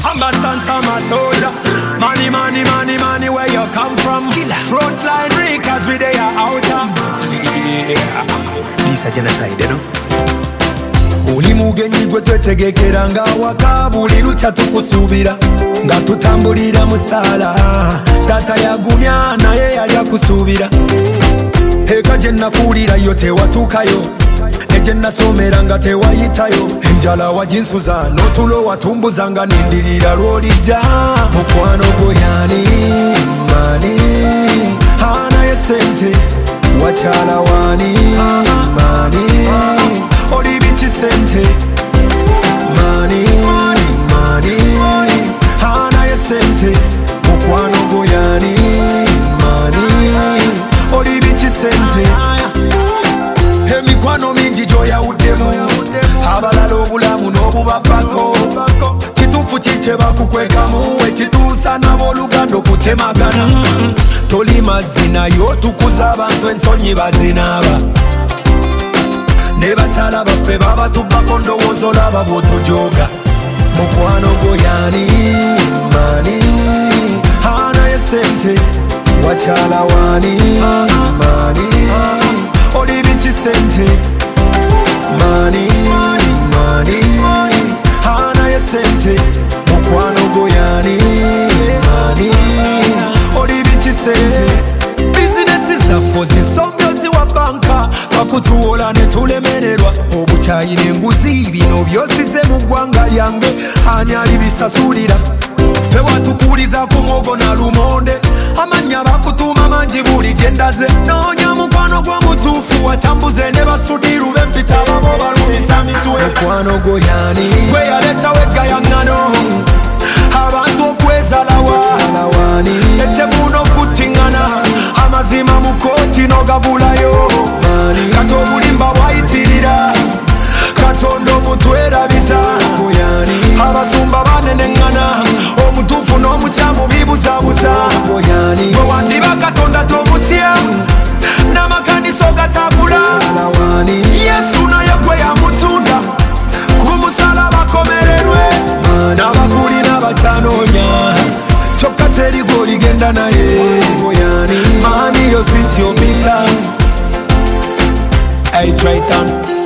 Understand I'm a soldier. Money, money, money, money, where you come from? Frontline breakers with their outer. This a genocide, you know. Uli mugenyi gwe twetegekera nga waka buli lucha tukusubira nga tutambulira musala tata yagumya naye yali akusubira eka gye nakuwulira yo tewatuukayo eje nasomera nga tewayitayo enjala waginsuza n'otulo watumbuza nga nindirira lw'olijja mukwano gwo yani mani anaye sente wakyala wani mani oli biki sente mani mani anaye sente mukwano gwo yani mani oli biki sente emikwano mingi gyoyawuddemu abalala obulamu n'obubabbako kituufu kikye bakukwekamu ekituusa n'abooluganda okutemagana toli mazzi naye otukuza abantu ensonyi bazinaaba ne bakyala baffe babatubbako ndowooza olaba bw'otujooga mukwano gwo yani mani anaye sente wakyala wani mani oli biki sente mani mani anaye sente mukwano gwo yani mani oli biki sente bizinesi zaffe zisombyo ziwa banka bakutuwola ne tulemererwa obukyayi n'enguzi bino byosize mu ggwanga lyange ani alibisasulira ffe watukuuliza ku mwogo na lumonde amannya bakutuuma mangi buli gye ndaze noonya mukwano gwa mutuufu wakyambuze ne basudiru b'empita babo balumisa mitwe mukwano gwo yani gwe yaleetawo eggayaŋŋano abantu okwezalawa ettemu n'okuttiŋŋana amazima mu kooti n'ogabulayo kati obulimba bwayitirira katonda omutwerabiza abasumba baneneŋŋana omutuufu n'omukyamu bibuzabuza gwe wandiba katonda tomutya n'amakanisa ogatagula yesu naye gwe yamutunda ku musalaba akomererwe n'abakuli n'abatanoonya kyokka teri gw'oligenda naye maani yo switi obita Hey Triton